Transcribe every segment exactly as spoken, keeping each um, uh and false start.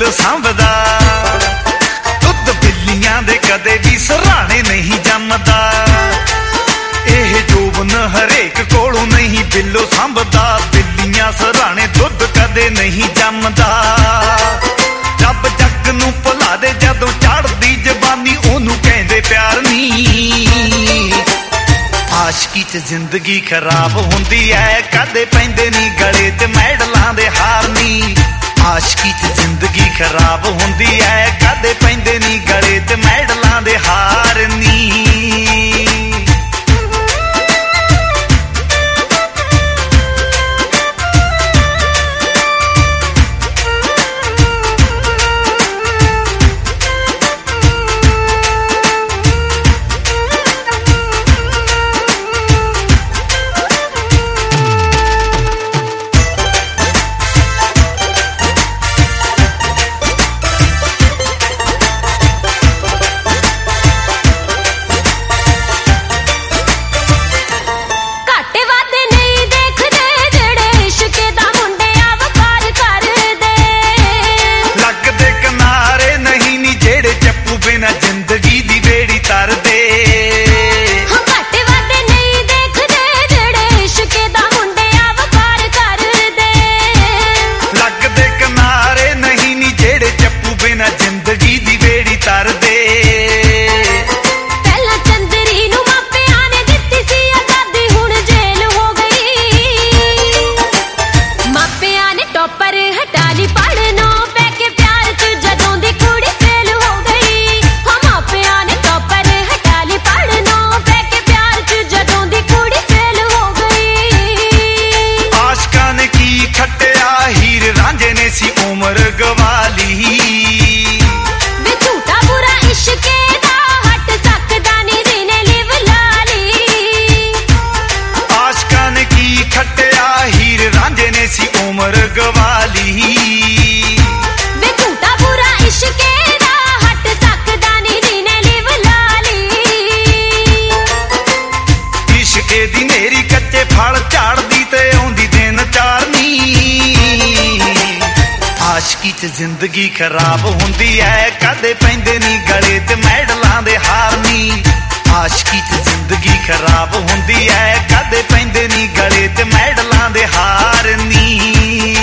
ਸਾਂਭਦਾ, ਦੁੱਧ ਬਿੱਲੀਆਂ ਦੇ ਕਦੇ ਵੀ ਸਰਾਣੇ ਨਹੀਂ ਜੰਮਦਾ। ਇਹ ਜੋਬਨ ਹਰੇਕ ਕੋਲੋਂ ਨਹੀਂ ਬਿੱਲੋ ਸਾਂਭਦਾ, ਬਿੱਲੀਆਂ ਸਰਾਣੇ ਦੁੱਧ ਕਦੇ ਨਹੀਂ ਜੰਮਦਾ। ਰੱਬ ਜੱਗ ਨੂੰ ਭੁਲਾ ਦੇ ਜਦੋਂ ਚੜ੍ਹਦੀ ਜਵਾਨੀ, ਉਹਨੂੰ ਕਹਿੰਦੇ ਪਿਆਰ ਨੀ। ਆਸ਼ਕੀ ਚ ਜ਼ਿੰਦਗੀ ਖਰਾਬ ਹੁੰਦੀ ਐ, ਕਦੇ ਪੈਂਦੇ ਨੀ ਗਲੇ ਤੇ ਮੈਡਲਾਂ ਦੇ ਹਾਰ ਨੀ। ਆਸ਼ਕੀ ਚ ਜ਼ਿੰਦਗੀ ਖਰਾਬ ਹੁੰਦੀ ਐ, ਕਦੇ ਪੈਂਦੇ ਨੀ ਗਲੇ ਤੇ ਮੈਡਲਾਂ ਦੇ ਹਾਰ ਨੀ। ਜ਼ਿੰਦਗੀ ਦੀ ਬੇੜੀ ਤਰਦੇ ਘੱਟ ਵੱਧ ਨਹੀਂ ਦੇਖਦੇ, ਜਿਹੜੇ ਇਸ਼ਕੇ ਦਾ ਮੁੰਡਿਆਂ ਵਪਾਰ ਕਰਦੇ। ਲੱਗਦੇ ਕਿਨਾਰੇ ਨਹੀਂ ਨੀ ਜਿਹੜੇ ਚੱਪੂ ਬਿਨਾ ਜ਼ਿੰਦਗੀ ਦੀ ਬੇੜੀ ਤਰਦੇ। ਪਹਿਲਾਂ ਚੰਦਰੀ ਨੂੰ ਮਾਪਿਆਂ ਨੇ ਦਿੱਤੀ ਸੀ ਆਜ਼ਾਦੀ, ਹੁਣ ਜੇਲ੍ਹ ਹੋ ਗਈ। ਮਾਪਿਆਂ ਨੇ ਟੋਪਰ ਹਟਾ ਲਈ ਪੜ੍ਹਨੋਂ, ਪੈ ਕੇ ਪਿਆਰ ਚ ਜਦੋਂ ਦੀ ਕੁੜੀ ਫੇਲ ਹੋ ਗਈ। ਮਾਪਿਆਂ ਨੇ ਟੋਪਰ ਹਟਾ ਲਈ ਪੜ੍ਹਨੋਂ, ਪੈ ਕੇ ਪਿਆਰ ਚ ਜਦੋਂ ਦੀ ਕੁੜੀ ਫੇਲ ਹੋ ਗਈ। ਆਸ਼ਕਾਂ ਨੇ ਕੀ ਖੱਟਿਆ, ਹੀਰ ਰਾਂਝੇ ਨੇ ਸੀ ਉਮਰ ਗਵਾਲੀ। ਵੇ ਝੂਠਾ ਬੁਰਾ ਇਸ਼ਕੇ ਦਾ ਹਟ ਸਕਦਾ ਨੀ, ਰਿਨੇ ਲਿਵ ਲਾਲੀ। ਆਸ਼ਕਾਂ ਨੇ ਕੀ ਖੱਟਿਆ, ਹੀਰ ਰਾਂਝੇ ਨੇ ਸੀ ਉਮਰ ਗਵਾਲੀ। ਵੇ ਝੂਠਾ ਬੁਰਾ ਇਸ਼ਕੇ ਦਾ ਹਟ ਸਕਦਾ ਨੀ, ਰਿਨੇ ਲਿਵ ਲਾਲੀ। ਇਸ਼ਕੇ ਦੀ ਨੇਰੀ ਕੱਚੇ ਫਲ ਝਾੜਦੀ ਤੇ ਆਉਂਦੀ ਦਿਨ ਚਾਰਨੀ। ਆਸ਼ਕੀ ਚ ਜ਼ਿੰਦਗੀ ਖਰਾਬ ਹੁੰਦੀ ਐ, ਕਦੇ ਪੈਂਦੇ ਨੀ ਗਲੇ ਤੇ ਮੈਡਲਾਂ ਦੇ ਹਾਰ ਨੀ। ਆਸ਼ਕੀ ਚ ਜ਼ਿੰਦਗੀ ਖਰਾਬ ਹੁੰਦੀ ਐ, ਕਦੇ ਪੈਂਦੇ ਨੀ ਗਲੇ ਤੇ ਮੈਡਲਾਂ ਦੇ ਹਾਰ ਨੀ।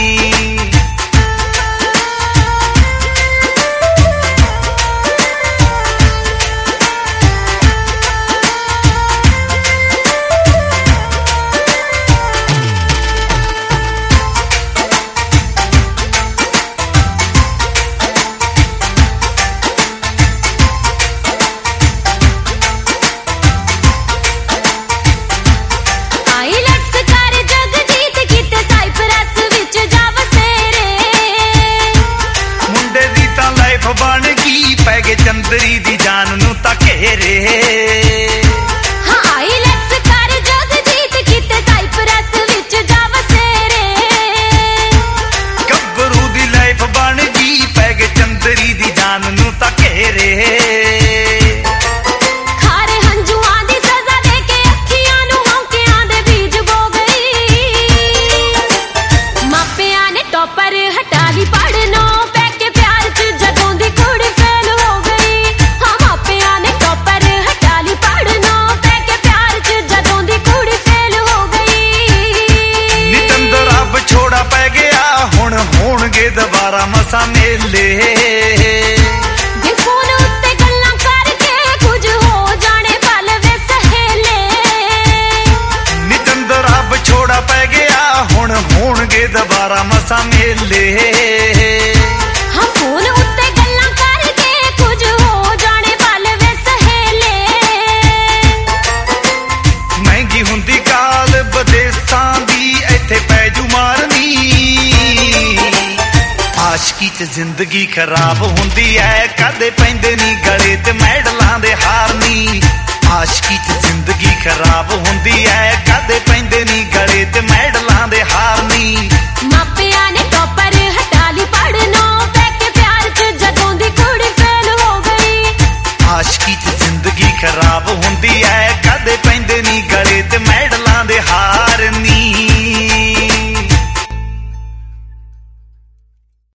ਬਣ ਗਈ ਪੈ ਗਏ ਚੰਦਰੀ ਦੀ ਜਾਨ ਨੂੰ ਤਾਂ ਘੇਰੇ। ਹਾਂ ਆਈਲੈਟਸ ਕਰ ਜਗਜੀਤ ਕਿਤੇ ਸਾਈਪਰਸ ਵਿੱਚ ਜਾ ਵਸੇਰੇ। ਗੱਭਰੂ ਦੀ ਲਾਈਫ ਬਣ ਗਈ ਪੈ ਗਏ ਚੰਦਰੀ ਦੀ ਜਾਨ ਨੂੰ ਤਾਂ ਘੇਰੇ। ਖਾਰੇ ਹੰਝੂਆਂ ਦੀ ਸਜ਼ਾ ਦੇ ਕੇ ਅੱਖੀਆਂ ਨੂੰ ਹੌਂਕਿਆਂ ਦੇ ਬੀਜ ਬੋ ਗਈ। ਮਾਪਿਆਂ ਨੇ ਟੋਪਰ ਹਟਾ ਲਈ ਪੜ੍ਹਨੋਂ, ਪੈ ਕੇ ਪਿਆਰ ਚ ਜਦੋਂ ਦੀ ਕੁੜੀ ਫੇਲ ਹੋ ਗਈ। ਹਾਂ ਮਾਪਿਆਂ ਨੇ ਟੋਪਰ ਹਟਾ ਲਈ ਪੜ੍ਹਨੋਂ, ਪੈ ਕੇ ਪਿਆਰ ਚ ਜਦੋਂ ਦੀ ਕੁੜੀ ਫੇਲ ਹੋ ਗਈ। ਨਿਤੰਦਰਾ ਵਿਛੋੜਾ ਪੈ ਗਿਆ, ਹੁਣ ਹੋਣਗੇ ਦੁਬਾਰਾ ਮਸਾਂ ਮੇਲੇ। ਜੇ ਫੋਨ ਉੱਤੇ ਗੱਲਾਂ ਕਰਕੇ ਕੁਝ ਹੋ ਜਾਣੇ ਪਲ ਵੇ ਸਹੇਲੇ। ਨਿਤੰਦਰਾ ਵਿਛੋੜਾ ਪੈ ਗਿਆ, ਹੁਣ ਹੋਣਗੇ ਦੁਬਾਰਾ ਮਸਾਂ ਮੇਲੇ। ਹਾਂ ਫੋਨ ਉੱਤੇ ਗੱਲਾਂ ਕਰਕੇ ਕੁਝ ਹੋ ਜਾਣੇ ਪਲ ਵੇ ਸਹੇਲੇ। ਮਹਿੰਗੀ ਹੁੰਦੀ ਕਾਲ ਵਿਦੇਸਾਂ ਦੀ, ਇੱਥੇ ਪੈ ਜੂ ਮਾਰਨੀ। ਆਸ਼ਕੀ ਚ ਜ਼ਿੰਦਗੀ ਖਰਾਬ ਹੁੰਦੀ ਐ, ਕਦੇ ਪੈਂਦੇ ਨੀ ਗਲੇ ਤੇ ਮੈਡਲਾਂ ਦੇ ਹਾਰ ਨੀ। ਆਸ਼ਕੀ ਚ ਜ਼ਿੰਦਗੀ ਖਰਾਬ ਹੁੰਦੀ ਐ, ਕਦੇ ਪੈਂਦੇ ਨੀ ਗਲੇ ਤੇ ਮੈਡਲਾਂ ਦੇ ਹਾਰ ਨੀ। ਮਾਪਿਆਂ ਨੇ ਟੋਪਰ ਹਟਾ ਲਈ ਪੜ੍ਹਨੋਂ, ਪੈ ਕੇ ਪਿਆਰ ਚ ਜਦੋਂ ਦੀ ਕੁੜੀ ਫੇਲ ਹੋ ਗਈ। ਆਸ਼ਕੀ ਚ ਜ਼ਿੰਦਗੀ ਖਰਾਬ ਹੁੰਦੀ ਐ,